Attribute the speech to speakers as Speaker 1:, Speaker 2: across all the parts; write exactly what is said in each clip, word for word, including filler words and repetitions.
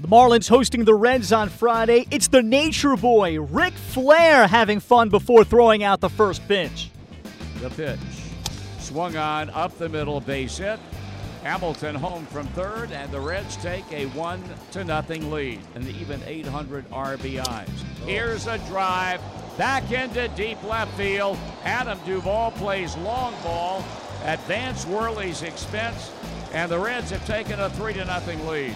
Speaker 1: The Marlins hosting the Reds on Friday. It's the Nature Boy, Ric Flair, having fun before throwing out the first pitch.
Speaker 2: The pitch. Swung on, up the middle, base hit. Hamilton home from third, and the Reds take a one to nothing lead. And even eight hundred R B Is. Oh. Here's a drive, back into deep left field. Adam Duvall plays long ball at Vance Worley's expense, and the Reds have taken a three to nothing lead.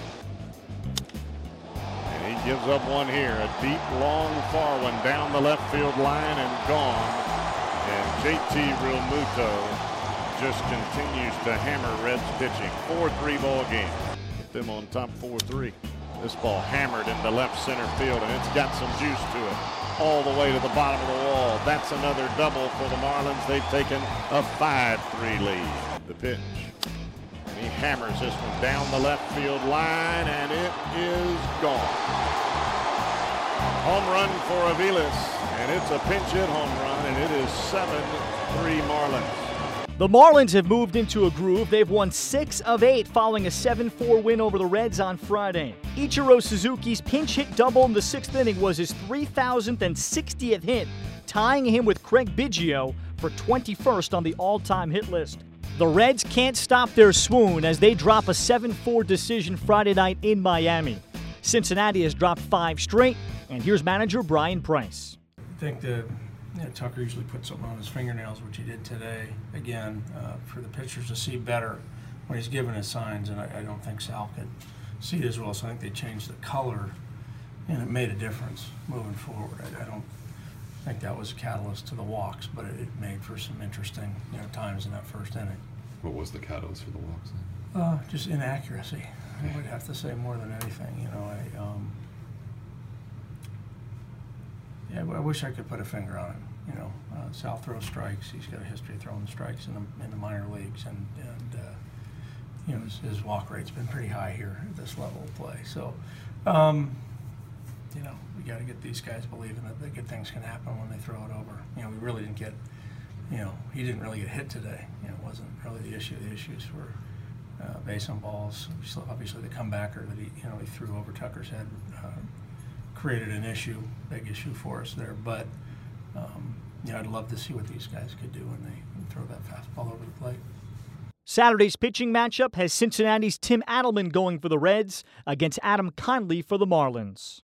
Speaker 3: And he gives up one here, a deep, long, far one down the left field line and gone. And J T Realmuto just continues to hammer Reds pitching. four three ball game. Put them on top four three. This ball hammered into left center field, and it's got some juice to it. All the way to the bottom of the wall. That's another double for the Marlins. They've taken a five three lead. The pitch. And he hammers this one down the left field line, and it is gone. Home run for Aviles, and it's a pinch hit home run, and it is seven three Marlins.
Speaker 1: The Marlins have moved into a groove. They've won six of eight following a seven four win over the Reds on Friday. Ichiro Suzuki's pinch hit double in the sixth inning was his three thousand sixtieth hit, tying him with Craig Biggio for twenty-first on the all-time hit list. The Reds can't stop their swoon as they drop a seven four decision Friday night in Miami. Cincinnati has dropped five straight, and here's manager Brian Price.
Speaker 4: I think the Yeah, Tucker usually puts something on his fingernails, which he did today. Again, uh, for the pitchers to see better when he's giving his signs, and I, I don't think Sal could see it as well, so I think they changed the color, and it made a difference moving forward. I, I don't think that was a catalyst to the walks, but it, it made for some interesting you know, times in that first inning.
Speaker 5: What was the catalyst for the walks?
Speaker 4: Uh, just inaccuracy. I would have to say more than anything. You know, I. Um, Yeah, I wish I could put a finger on it. You know, uh, Sal throws strikes. He's got a history of throwing strikes in the, in the minor leagues, and, and uh, you know, his, his walk rate's been pretty high here at this level of play. So, um, you know, we got to get these guys believing that the good things can happen when they throw it over. You know, we really didn't get, you know, he didn't really get hit today. You know, it wasn't really the issue. The issues were uh, base on balls. Obviously, the comebacker that he, you know, he threw over Tucker's head. Uh, created an issue, big issue for us there. But, um, you know, I'd love to see what these guys could do when they throw that fastball over the plate.
Speaker 1: Saturday's pitching matchup has Cincinnati's Tim Adelman going for the Reds against Adam Conley for the Marlins.